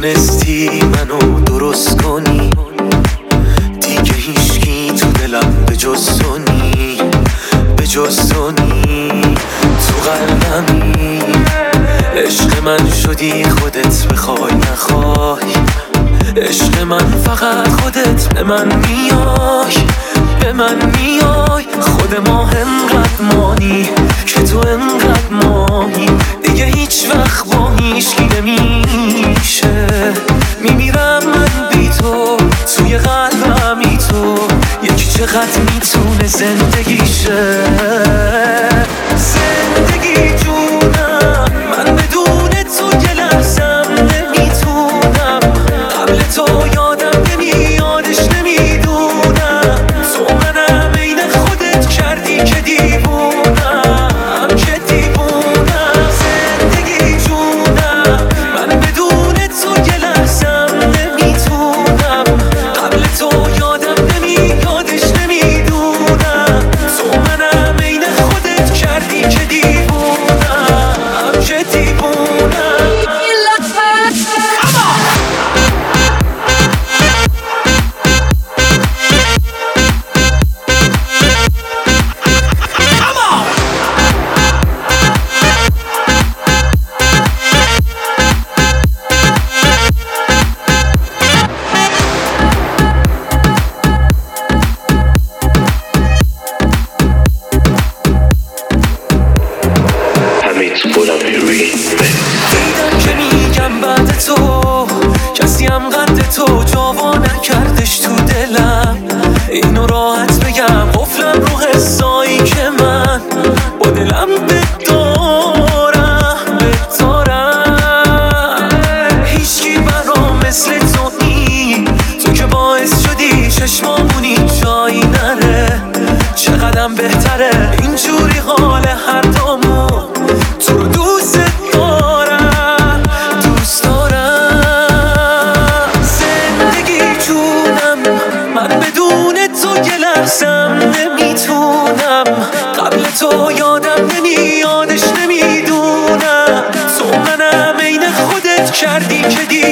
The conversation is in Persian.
تونستی منو درست کنی، دیگه هیچکی تو دلم به جز تو نی، به جز تو نی. تو قلبمی عشق من شدی، خودت بخوای نخوای. عشق من فقط خودت به من میای، به من میای. خود ما انقدر مانی که تو انقدر مانی، دیگه هیچ وقت با هیچکی نمیشه. میمیرم من بی تو، توی قلبمی تو. یکی چقدر میتونه زندگیشه. زندگی جونم، من بدون تو یه لحظم نمیتونم. قبل تو یادم نمیادش نمیدونم. تو منم عین خودت کردی که دیوونم، که دیوونم. زندگی جونم، من بدون تو یه لحظم نمیتونم. قبل تو یادم نمیادش نمیدونم. تو منم عین خودت کردی که دیوونم، که دیوونم. دیدم که میگم بعد تو کسی هم قد تو جاوا نکردش تو دلم. اینو راحت بگم قفلم رو حسایی که من با دلم بدارم، بدارم. هیچکی برام مثل تو نی، تو که باعث شدی چشمامونی جایی نره. چقدرم بهتره اینجوری حال هر دامون. تو رو دوست دارم، دوست دارم. زندگی جونم، من بدون تو یه لحظم نمیتونم. قبل تو یادم نمیادش نمیدونم. تو منم عین خودت کردی که